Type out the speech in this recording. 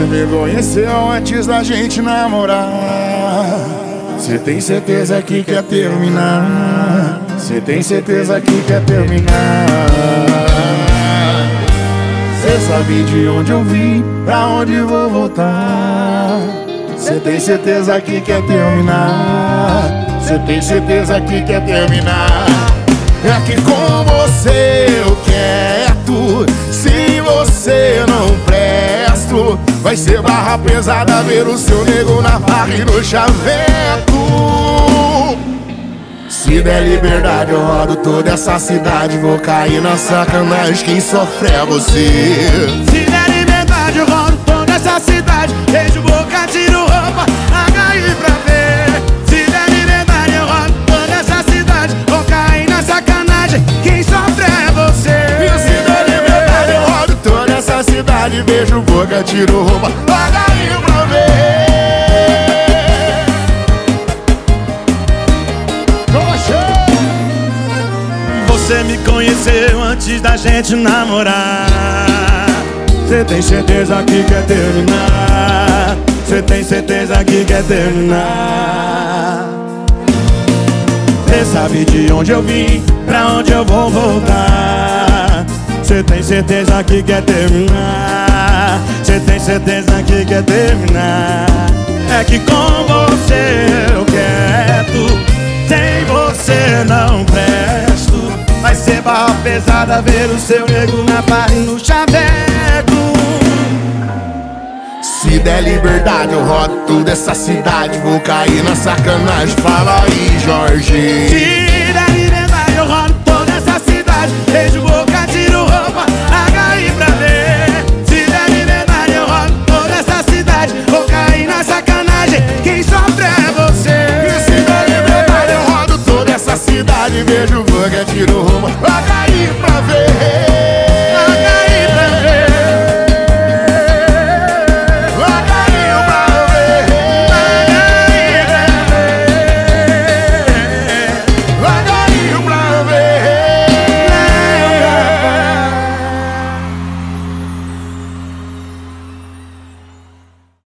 Você me conheceu antes da gente namorar. Você tem certeza que quer terminar? Você tem certeza que quer terminar? Você sabe de onde eu vim, pra onde vou voltar. Você tem certeza que quer terminar? Você tem certeza que quer terminar? É que com você eu quero. Se você não presto, vai ser barra pesada ver o seu nego na barra e no chaveco. Se der liberdade eu rodo toda essa cidade, vou cair na sacanagem, quem sofre é você. Se der liberdade eu rodo toda essa cidade, beijo boca, tiro roupa, agarre pra ver. Se der liberdade eu rodo toda essa cidade, vou cair na sacanagem, quem sofre é você. Se der liberdade eu rodo toda essa cidade, beijo boca, tiro roupa, agarre pra ver. Você me conheceu antes da gente namorar. Você tem certeza que quer terminar? Você tem certeza que quer terminar? Você sabe de onde eu vim, pra onde eu vou voltar. Você tem certeza que quer terminar? Você tem certeza que quer terminar? É que com você eu quero, sem você não presto. Vai ser barra pesada ver o seu nego na barra e no chaveco. Se der liberdade eu rodo toda essa cidade, vou cair na sacanagem, fala aí, Jorge.